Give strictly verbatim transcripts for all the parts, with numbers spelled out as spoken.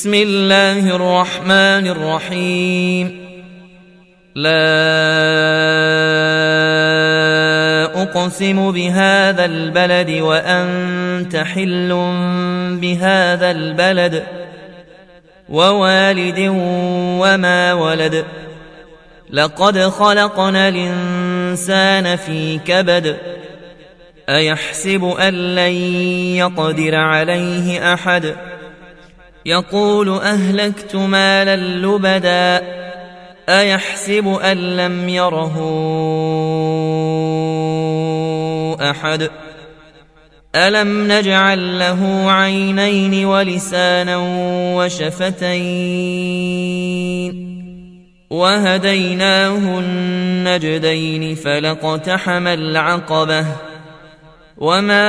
بسم الله الرحمن الرحيم. لا أقسم بهذا البلد وأنت حل بهذا البلد ووالد وما ولد. لقد خلقنا الإنسان في كبد. أيحسب أن لن يقدر عليه أحد. يقول أهلكت مالا لبدا. أيحسب أن لم يره أحد. ألم نجعل له عينين ولسانا وشفتين وهديناه النجدين فلاقتحم العقبة وما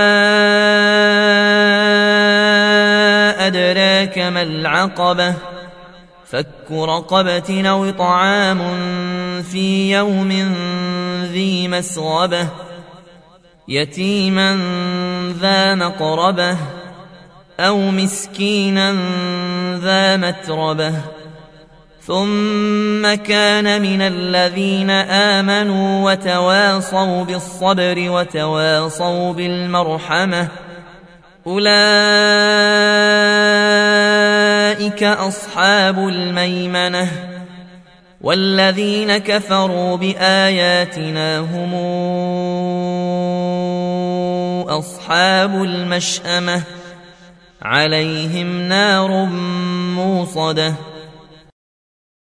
أدراك ما العقبة فك رقبة أو إطعام في يوم ذي مسغبة يتيما ذا مقربة أو مسكينا ذا متربة ثم كان من الذين آمنوا وتواصوا بالصبر وتواصوا بالمرحمة أولئك أصحاب الميمنة. والذين كفروا بآياتنا هم أصحاب المشأمة عليهم نار موصدة.